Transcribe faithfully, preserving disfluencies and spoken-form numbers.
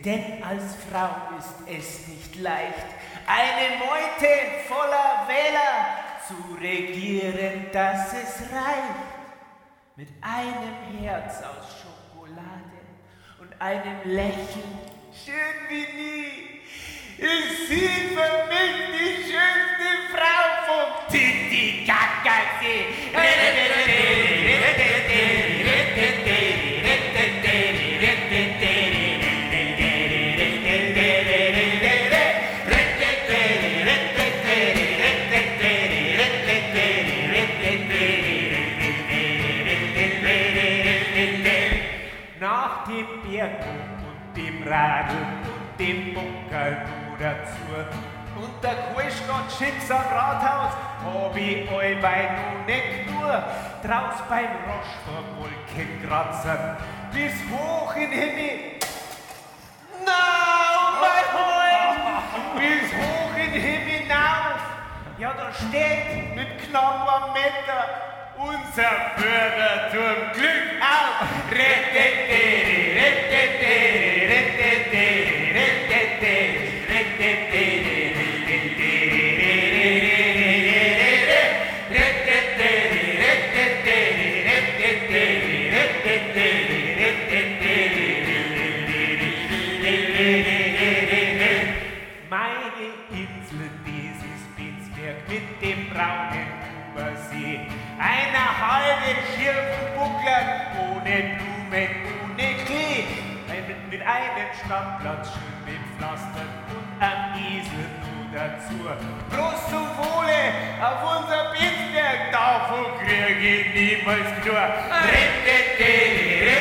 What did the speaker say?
Denn als Frau ist es nicht leicht, eine Meute voller Wähler zu regieren, dass es reicht. Mit einem Herz aus Schokolade und einem Lächeln, schön wie nie, ist sie für mich die schönste Frau vom Titicacasee. Nach dem Berghof und dem Radl und dem Bunker nur dazu und der Kohlstadt Schicks am Rathaus hab ich allweil noch nicht nur draus beim Rosch vor Wolkenkratzern bis hoch in den Himmel. Na, mein Freund, bis hoch in den Himmel hinauf. Ja, da steht mit knapp am Meter unser Bürgerturm Glück auf. Rettetere, rettetere, rettetere, rettetere, rettetere, meine Insel, dieses Spitzberg mit dem braunen Übersee, einer halben schirfen Buckler, ohne Blumen, ohne Klee, mit, mit einem Stammplatz schön bepflastert und am Esel nur dazu. Prost zum Wohle auf unser Spitzberg, davon krieg ich niemals genug. Rettetere,